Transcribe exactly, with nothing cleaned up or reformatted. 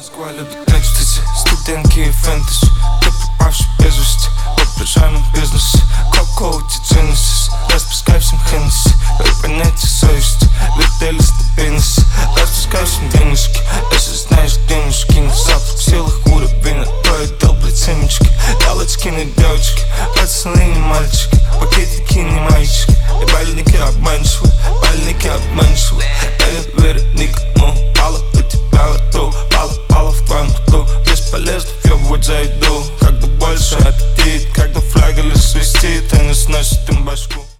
Москва любит экстази, студентки и фэнтези. Ты пропавший без вести, воображаемый бизнес. Коко-коути Genesis, распускай всем Хеннесси. Дай понятие совести, летели стабильности. Распускай всем денежки, если знаешь денежки. На запах в силах уровень, а то и долбать семечки. Галочки на девочки, пацаны не мальчики, пакетики не мальчики. И больники обманчивы.